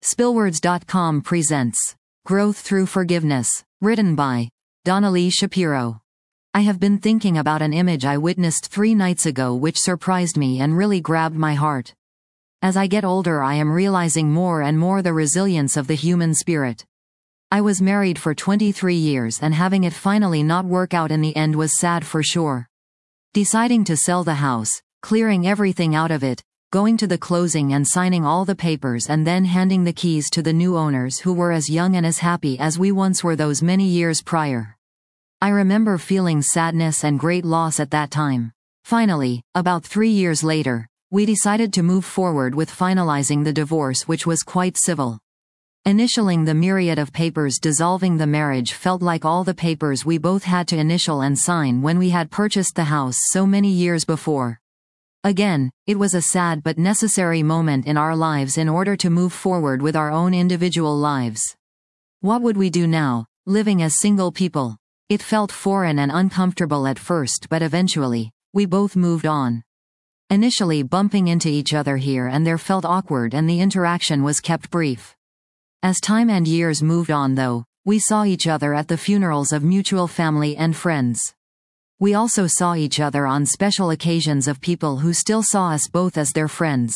Spillwords.com presents Growth Through Forgiveness, written by Donnelly Shapiro. I have been thinking about an image I witnessed 3 nights ago which surprised me and really grabbed my heart. As I get older, I am realizing more and more the resilience of the human spirit. I was married for 23 years, and having it finally not work out in the end was sad for sure. Deciding to sell the house, clearing everything out of it, going to the closing and signing all the papers, and then handing the keys to the new owners who were as young and as happy as we once were those many years prior. I remember feeling sadness and great loss at that time. Finally, about 3 years later, we decided to move forward with finalizing the divorce, which was quite civil. Initialing the myriad of papers dissolving the marriage felt like all the papers we both had to initial and sign when we had purchased the house so many years before. Again, it was a sad but necessary moment in our lives in order to move forward with our own individual lives. What would we do now, living as single people? It felt foreign and uncomfortable at first, but eventually, we both moved on. Initially bumping into each other here and there felt awkward, and the interaction was kept brief. As time and years moved on, though, we saw each other at the funerals of mutual family and friends. We also saw each other on special occasions of people who still saw us both as their friends.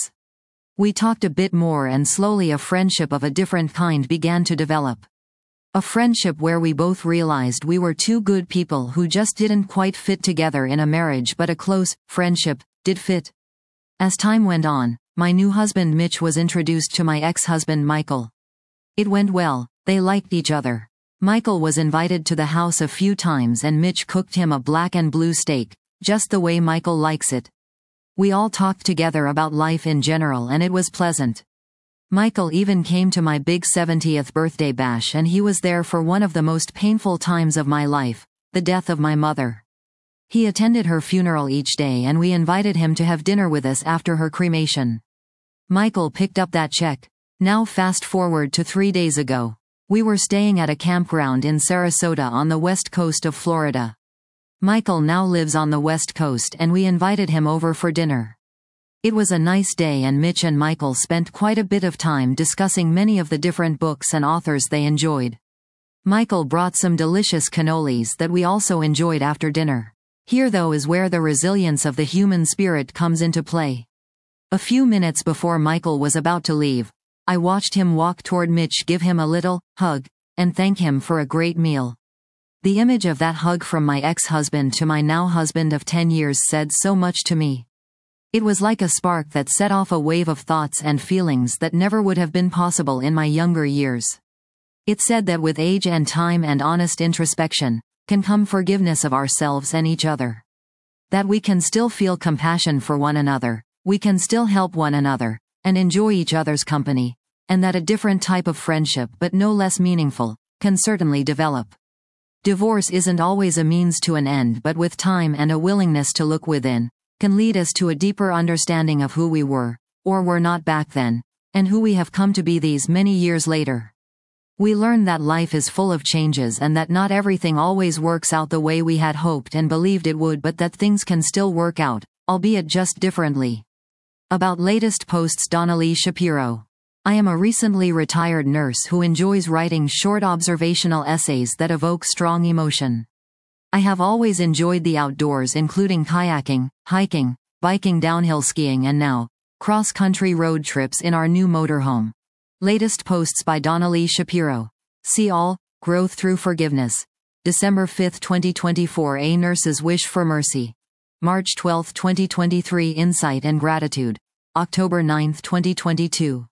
We talked a bit more, and slowly a friendship of a different kind began to develop. A friendship where we both realized we were 2 good people who just didn't quite fit together in a marriage, but a close friendship did fit. As time went on, my new husband Mitch was introduced to my ex-husband Michael. It went well, they liked each other. Michael was invited to the house a few times, and Mitch cooked him a black and blue steak, just the way Michael likes it. We all talked together about life in general, and it was pleasant. Michael even came to my big 70th birthday bash, and he was there for one of the most painful times of my life, the death of my mother. He attended her funeral each day, and we invited him to have dinner with us after her cremation. Michael picked up that check. Now fast forward to 3 days ago. We were staying at a campground in Sarasota on the west coast of Florida. Michael now lives on the west coast, and we invited him over for dinner. It was a nice day, and Mitch and Michael spent quite a bit of time discussing many of the different books and authors they enjoyed. Michael brought some delicious cannolis that we also enjoyed after dinner. Here, though, is where the resilience of the human spirit comes into play. A few minutes before Michael was about to leave, I watched him walk toward Mitch, give him a little hug, and thank him for a great meal. The image of that hug from my ex-husband to my now husband of 10 years said so much to me. It was like a spark that set off a wave of thoughts and feelings that never would have been possible in my younger years. It said that with age and time and honest introspection, can come forgiveness of ourselves and each other. That we can still feel compassion for one another, we can still help one another, and enjoy each other's company. And that a different type of friendship, but no less meaningful, can certainly develop. Divorce isn't always a means to an end, but with time and a willingness to look within, can lead us to a deeper understanding of who we were, or were not back then, and who we have come to be these many years later. We learn that life is full of changes, and that not everything always works out the way we had hoped and believed it would, but that things can still work out, albeit just differently. About latest posts. Donnelly Shapiro. I am a recently retired nurse who enjoys writing short observational essays that evoke strong emotion. I have always enjoyed the outdoors, including kayaking, hiking, biking, downhill skiing, and now, cross-country road trips in our new motorhome. Latest posts by Donnelly Shapiro. See all, Growth Through Forgiveness. December 5, 2024. A Nurse's Wish for Mercy. March 12, 2023. Insight and Gratitude. October 9, 2022.